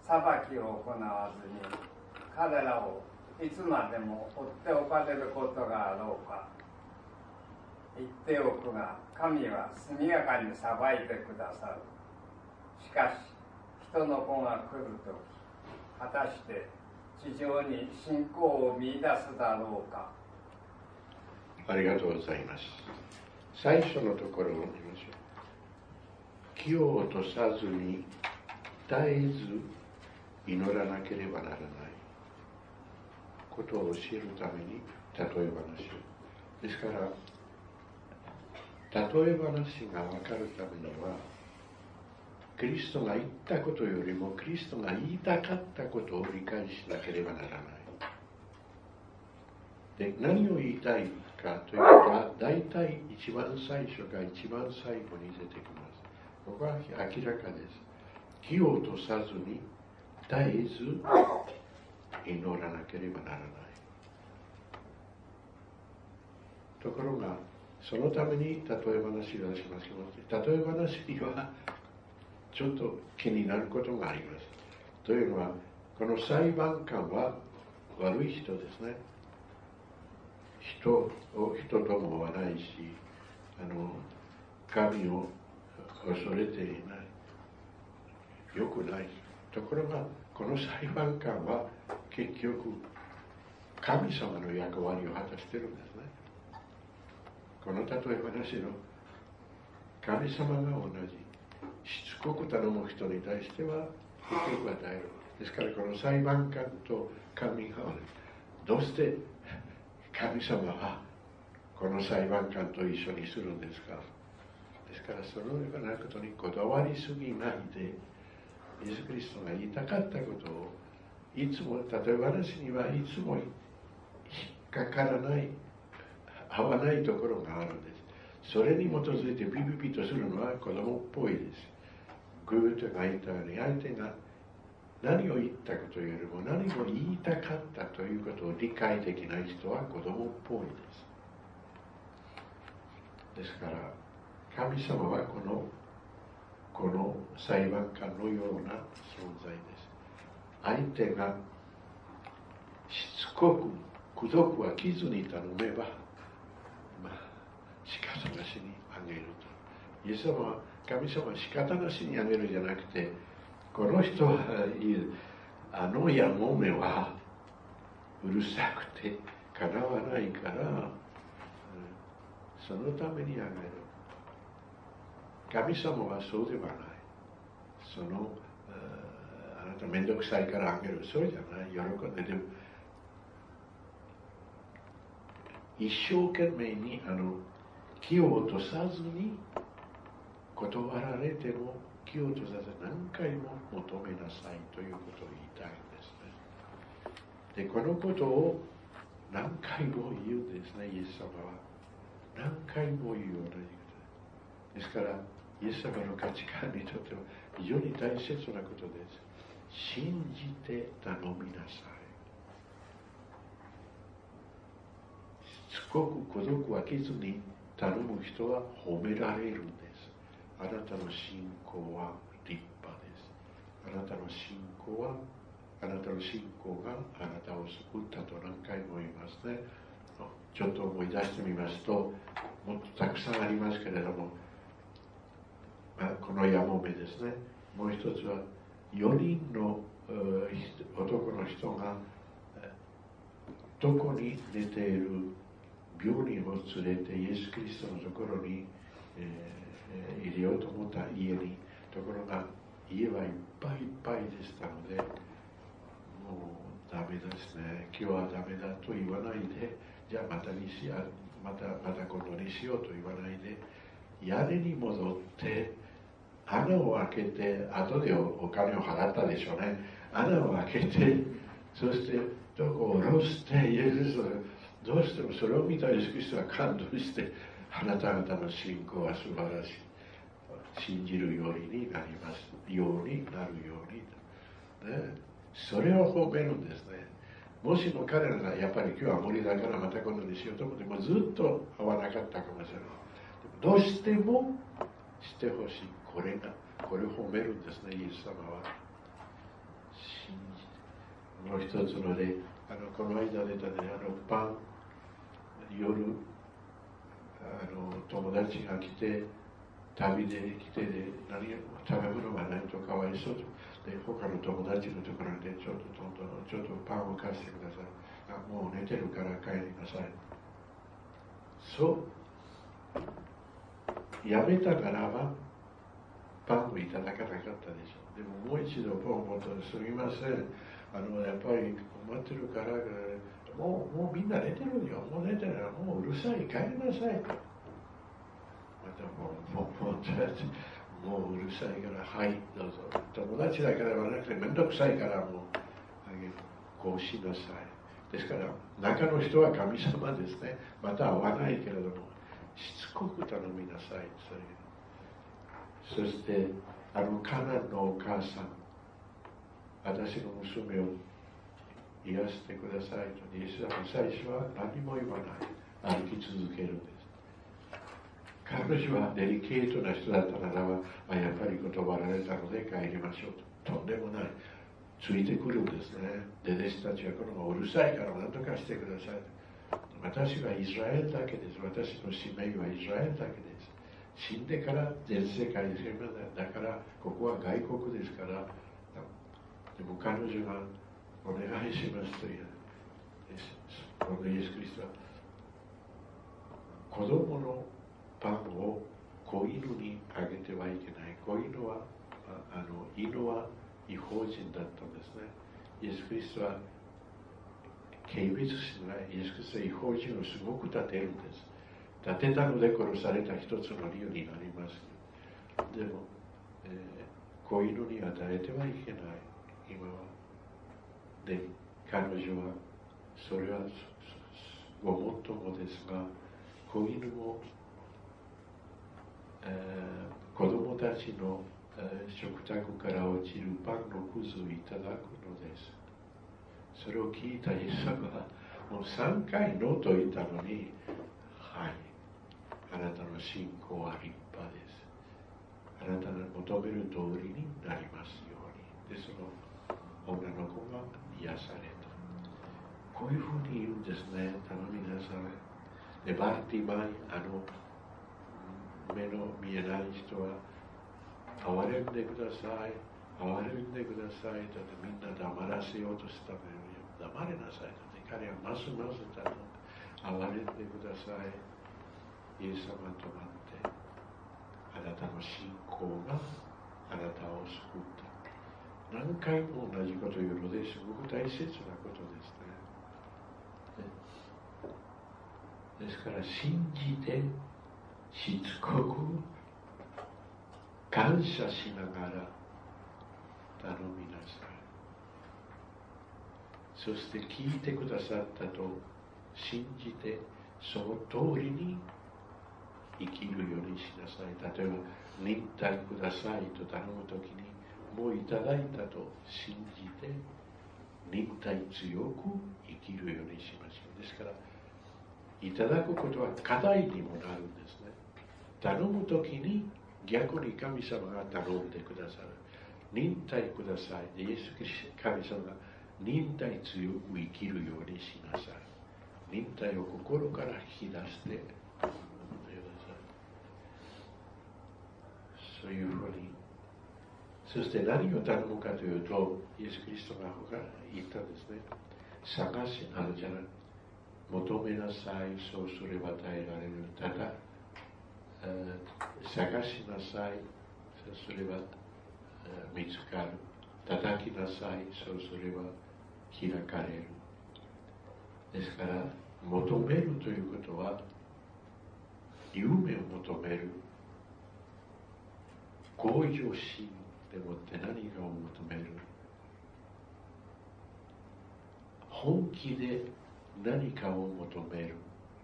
裁きを行わずに彼らをいつまでも放っておかれることがあろうか。言っておくが、神は速やかに裁いてくださる。しかし人の子が来るとき、果たして地上に信仰を見出すだろうか。 ありがとうございます。最初のところを見ましょう。気を落とさずに絶えず祈らなければならないことを教えるために例え話を。ですから例え話が分かるためには、キリストが言ったことよりもキリストが言いたかったことを理解しなければならない。で、何を言いたいかということは、大体一番最初か一番最後に出てきます。ここは明らかです。気を落とさずに絶えず祈らなければならない。ところが、そのために例え話をしますけど、例え話にはちょっと気になることがあります。というのは、この裁判官は悪い人ですね。人とも思わないし、神を恐れていない。よくない。ところが、この裁判官は結局、神様の役割を果たしているんですね。この例え話の神様が同じ。しつこく頼む人に対しては結局与える。ですからこの裁判官と神がどうして神様はこの裁判官と一緒にするんですか。ですからそのようなことにこだわりすぎないで、イエス・キリストが言いたかったことをいつも、例え話にはいつも引っかからない、合わないところがあるんです。それに基づいてビビビとするのは子供っぽいです。グーテが言ったように、相手が何を言ったことよりも何を言いたかったということを理解できない人は子供っぽいです。ですから神様はこの裁判官のような存在です。相手がしつこくくどくは傷に頼めば、仕方なしにあげると。イエス様は神様は仕方なしにあげるじゃなくて、この人はいい、やもめはうるさくてかなわないから、そのためにあげる。神様はそうではない。あなためんどくさいからあげる。そうじゃない。喜んで。でも一生懸命に気を落とさずに、断られても気を落とさず何回も求めなさいということを言いたいんですね。で、このことを何回も言うんですね、イエス様は。何回も言うようなことです。ですから、イエス様の価値観にとっては非常に大切なことです。信じて頼みなさい。しつこく孤独は飽きずに頼む人は褒められるんです。あなたの信仰は立派です。あなたの信仰があなたを救ったと何回も言いますね。ちょっと思い出してみますと、もっとたくさんありますけれども、このやもめですね。もう一つは4人の男の人がどこに寝ている病人を連れてイエス・キリストのところに、入れようと思った家に、ところが家はいっぱいいっぱいでしたので、もうダメですね、今日はダメだと言わないで、じゃあまた今度にしようと言わないで、屋根に戻って穴を開けて、後でお金を払ったでしょうね。穴を開けて、そしてどこを下ろして、イエス・どうしてもそれを見たイエス・キリストは感動して、あなた方の信仰は素晴らしい。信じるようになりますようになるように、ね、それを褒めるんですね。もしも彼らがやっぱり今日は無理だからまた今度にしようと思ってもずっと会わなかったかもしれない。どうしてもしてほしい。これを褒めるんですね、イエス様は。 信じて。もう一つの例、この間出たね、パン、夜、友達が来て、旅で来てで、食べ物がないとかわいそうと。で、他の友達のところでちょっとパンを貸してください。もう寝てるから帰りなさい。そう、やめたならば、パンをいただかなかったでしょう。でももう一度パンを持ってすみません。やっぱり困ってるから、もうみんな寝てるよ。もう寝てるよ。もううるさい。帰りなさいと。またもううるさいから、はい、どうぞ。友達だからはなくて、めんどくさいからもう、こうしなさい。ですから、中の人は神様ですね。また会わないけれども、しつこく頼みなさい。そして、カナンのお母さん、私の娘を癒してくださいと、イエス様最初は何も言わない。歩き続けるんです。彼女はデリケートな人だったならば、やっぱり断られたので帰りましょうと。とんでもない。ついてくるんですね。で、弟子たちはこのうるさいから何とかしてください。私はイスラエルだけです。私の使命はイスラエルだけです。死んでから全世界でだからここは外国ですから、でも彼女がお願いしますという、このイエス・キリストは子供のパンを子犬にあげてはいけない。子犬は犬は違法人だったんですね。イエス・キリストは軽蔑しない。イエス・キリストは違法人をすごく立てるんです。立てたので殺された一つの理由になります。でも、子犬に与えてはいけない。今は。で、彼女はそれはごもっともですが、子犬も子供たちの食卓から落ちるパンのくずをいただくのです。それを聞いたイエス様はもう3回ノーと言ったのに、はい、あなたの信仰は立派です。あなたの求める通りになりますように。で、その女の子が癒された。こういうふうに言うんですね。頼みなさい。で、バルティマイ、目の見えない人は、憐れんでください。憐れんでください。だってみんな黙らせようとしたのに、黙れなさい。だって彼はますます頼む。憐れんでください。イエス様となって、あなたの信仰があなたを救った。何回も同じことを言うのですごく大切なことですね。ですから信じてしつこく感謝しながら頼みなさい。そして聞いてくださったと信じてその通りに生きるようにしなさい。例えば忍耐くださいと頼むときに、もういただいたと信じて忍耐強く生きるようにしましょう。ですからいただくことは課題にもなるんですね。頼むときに逆に神様が頼んでくださる。忍耐ください。イエス・キリスト神様が忍耐強く生きるようにしなさい。忍耐を心から引き出して、そういうふうに。そして何を頼むかというと、イエス・キリストが言ったんですね。探し、じゃない、求めなさい、そうすれば与えられる。ただ、探しなさい、そうすれば見つかる。叩きなさい、そうすれば開かれる。ですから、求めるということは、夢を求める。向上心でもって何かを求める。本気で何かを求める。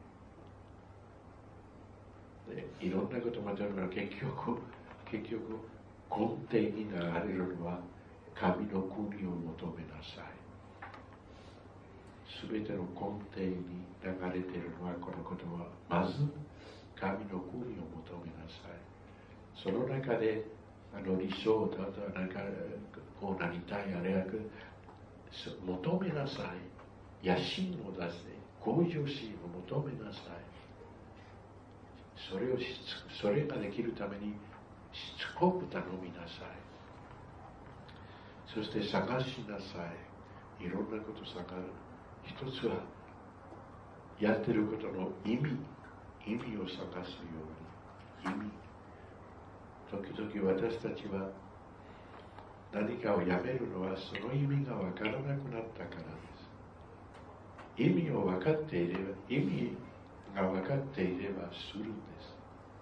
いろんなことを求めるのは結局根底に流れるのは神の国を求めなさい。すべての根底に流れているのはこのことは、まず神の国を求めなさい。その中で理想だとなんかこうなりたい、あれや求めなさい。野心を出せ。向上心を求めなさい。それができるためにしつこく頼みなさい。そして探しなさい。いろんなこと探る。一つはやってることの意味を探すように。時々私たちは何かをやめるのはその意味がわからなくなったからです。意味が分かっていればするんです。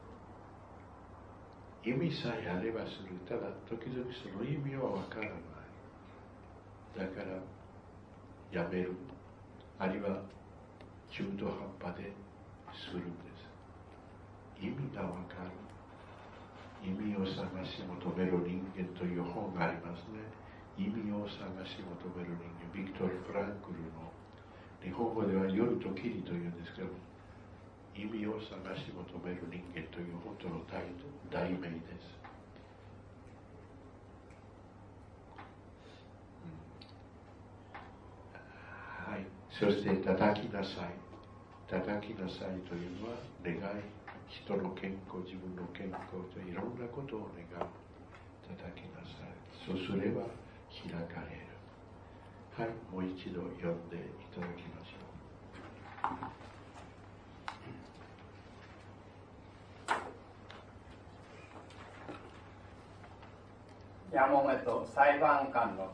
意味さえあればする。ただ時々その意味は分からない。だからやめる。あるいは中途半端でするんです。意味が分かる。意味を探し求める人間という本がありますね。意味を探し求める人間。ビクトル・フランクルの日本語では夜と霧というんですけど、意味を探し求める人間という本当の題名です。はい。そして叩きなさい。叩きなさいというのは願い。人の健康、自分の健康といろんなことを願う。叩きなさい。そうすれば開かれる。はい、もう一度読んでいただきましょう。やもめと裁判官の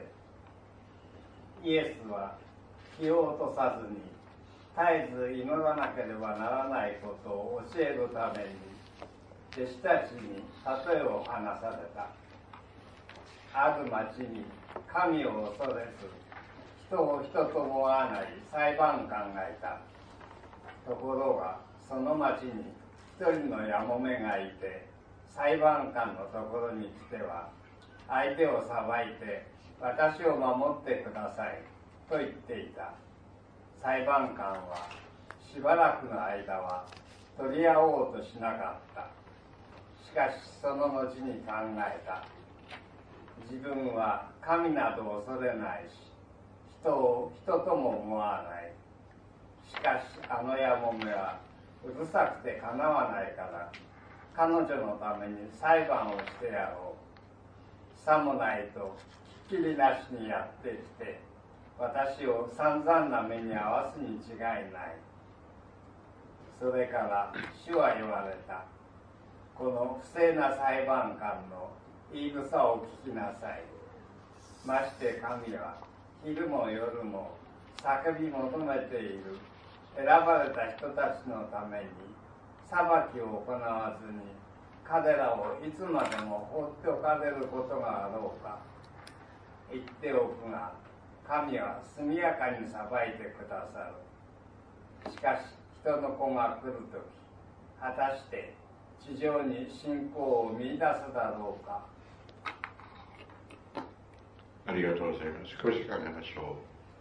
例え。イエスは気を落とさずに絶えず祈らなければならないことを教えるために弟子たちに例えを話された。ある町に神を恐れず人を人と思わない裁判官がいた。ところがその町に一人のやもめがいて、裁判官のところに来ては相手を裁いて私を守ってくださいと言っていた。裁判官はしばらくの間は取り合おうとしなかった。しかしその後に考えた。自分は神など恐れないし、人を人とも思わない。しかしあのやもめはうるさくてかなわないから、彼女のために裁判をしてやろう。さもないとひっきりなしにやってきて、私を散々な目に遭わすに違いない。それから主は言われた。この不正な裁判官の言い草を聞きなさい。まして神は昼も夜も叫び求めている選ばれた人たちのために裁きを行わずに彼らをいつまでも放っておかれることがあろうか。言っておくが、神は速やかに裁いてくださる。しかし人の子が来るとき、果たして地上に信仰を見出すだろうか。 ありがとうございます。少し考えましょう。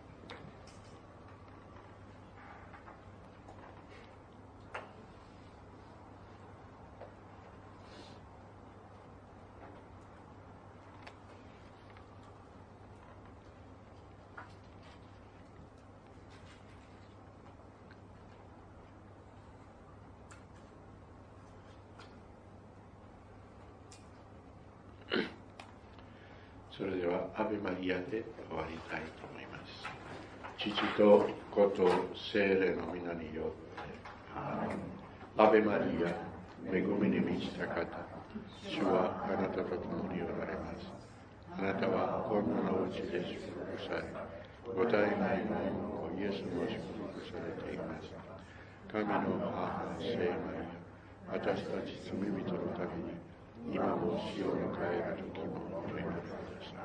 それではアベマリアで終わりたいと思います。父と子と聖霊の皆によってアベマリア、恵みに満ちた方、主はあなたと共におられます。あなたは女のうちで祝福され、ご体内の子イエスも祝福されています。神の母聖マリア、私たち罪人のために今も死を迎える時もお祈りください。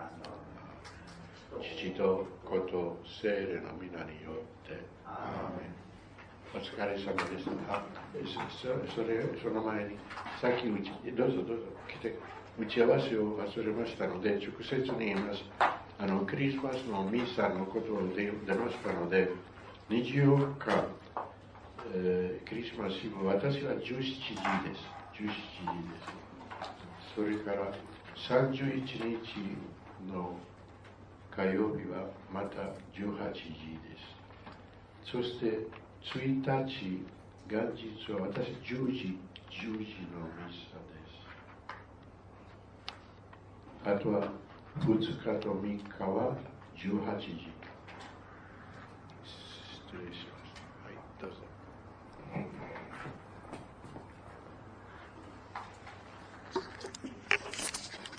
父と子と聖霊の皆によってアーメン。お疲れ様です。その前にさっきどうぞ来て打ち合わせを忘れましたので直接に言います。クリスマスのミサのことを出ましたので24日、クリスマスイブ、私は17時です。それから31日の火曜日はまた18時です。そして1日元日は私10時のミサです。あとは2日と3日は18時。失礼します。